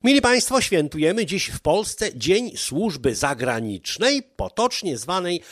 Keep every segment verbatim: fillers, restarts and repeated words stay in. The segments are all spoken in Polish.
Mili Państwo, świętujemy dziś w Polsce Dzień Służby Zagranicznej, potocznie zwanej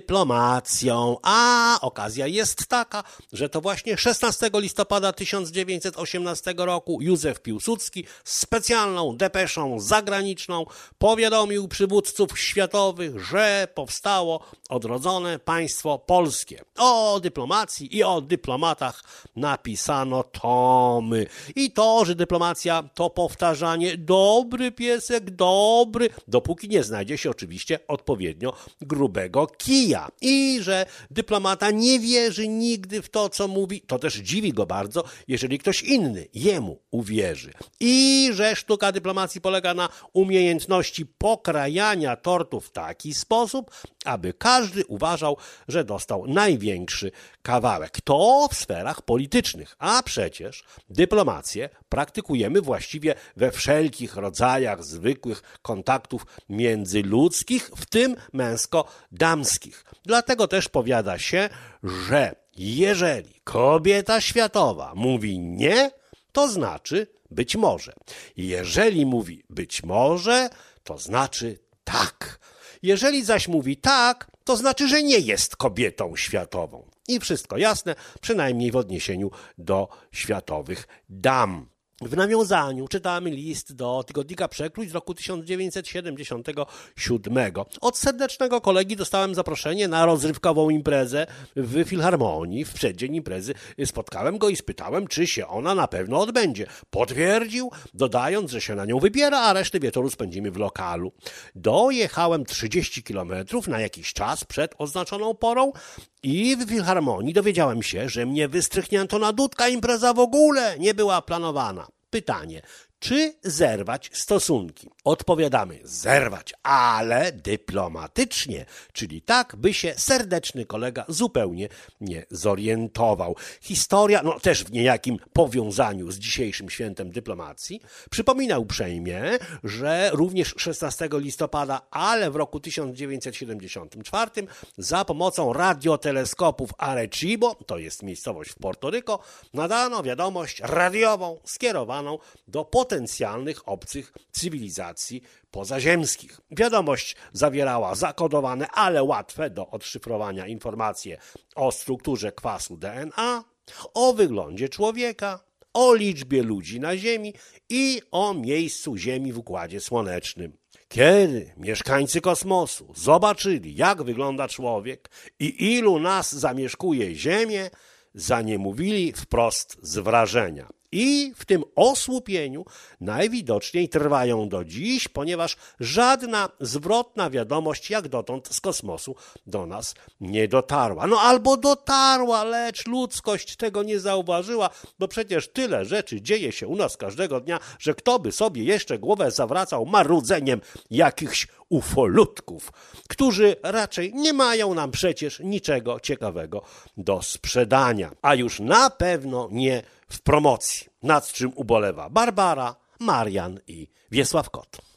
dyplomacją. A okazja jest taka, że to właśnie szesnastego listopada tysiąc dziewięćset osiemnastego roku Józef Piłsudski specjalną depeszą zagraniczną powiadomił przywódców światowych, że powstało odrodzone państwo polskie. O dyplomacji i o dyplomatach napisano tomy. I to, że dyplomacja to powtarzanie dobry piesek, dobry, dopóki nie znajdzie się oczywiście odpowiednio grubego kija. I że dyplomata nie wierzy nigdy w to, co mówi, to też dziwi go bardzo, jeżeli ktoś inny jemu uwierzy. I że sztuka dyplomacji polega na umiejętności pokrajania tortu w taki sposób, aby każdy uważał, że dostał największy kawałek. To w sferach politycznych, a przecież dyplomację praktykujemy właściwie we wszelkich rodzajach zwykłych kontaktów międzyludzkich, w tym męsko-damskich. Dlatego też powiada się, że jeżeli kobieta światowa mówi nie, to znaczy być może. Jeżeli mówi być może, to znaczy tak. Jeżeli zaś mówi tak, to znaczy, że nie jest kobietą światową. I wszystko jasne, przynajmniej w odniesieniu do światowych dam. W nawiązaniu czytamy list do Tygodnika Przekrój z roku tysiąc dziewięćset siedemdziesiątego siódmego. Od serdecznego kolegi dostałem zaproszenie na rozrywkową imprezę w Filharmonii. W przeddzień imprezy spotkałem go i spytałem, czy się ona na pewno odbędzie. Potwierdził, dodając, że się na nią wybiera, a resztę wieczoru spędzimy w lokalu. Dojechałem trzydzieści kilometrów na jakiś czas przed oznaczoną porą i w Filharmonii dowiedziałem się, że mnie wystrychnięto na dudka, impreza w ogóle nie była planowana. Pytanie, czy zerwać stosunki? Odpowiadamy, zerwać, ale dyplomatycznie, czyli tak, by się serdeczny kolega zupełnie nie zorientował. Historia, no też w niejakim powiązaniu z dzisiejszym świętem dyplomacji, przypomina uprzejmie, że również szesnastego listopada, ale w roku tysiąc dziewięćset siedemdziesiątym czwartym za pomocą radioteleskopów Arecibo, to jest miejscowość w Porto Rico, nadano wiadomość radiową skierowaną do potencjalnych obcych cywilizacji pozaziemskich. Wiadomość zawierała zakodowane, ale łatwe do odszyfrowania informacje o strukturze kwasu D N A, o wyglądzie człowieka, o liczbie ludzi na Ziemi i o miejscu Ziemi w Układzie Słonecznym. Kiedy mieszkańcy kosmosu zobaczyli, jak wygląda człowiek i ilu nas zamieszkuje Ziemię, zaniemówili wprost z wrażenia. I w tym osłupieniu najwidoczniej trwają do dziś, ponieważ żadna zwrotna wiadomość jak dotąd z kosmosu do nas nie dotarła. No albo dotarła, lecz ludzkość tego nie zauważyła, bo przecież tyle rzeczy dzieje się u nas każdego dnia, że kto by sobie jeszcze głowę zawracał marudzeniem jakichś ufolutków, którzy raczej nie mają nam przecież niczego ciekawego do sprzedania, a już na pewno nie w promocji, nad czym ubolewa Barbara, Marian i Wiesław Kot.